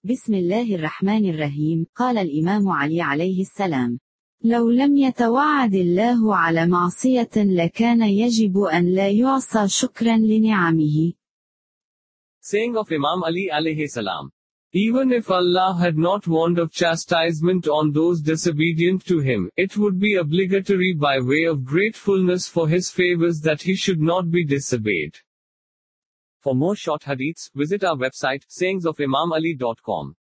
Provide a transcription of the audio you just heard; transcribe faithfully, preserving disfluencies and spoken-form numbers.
بسم الله الرحمن الرحيم. قال الإمام علي عليه السلام: لو لم يتوعد الله على معصية لكان يجب أن لا يعصى شكرا لنعمه. Saying of Imam Ali alayhi salam: even if Allah had not warned of chastisement on those disobedient to him, it would be obligatory by way of gratefulness for his favors that he should not be disobeyed. For more short hadiths, visit our website sayings of imam ali dot com.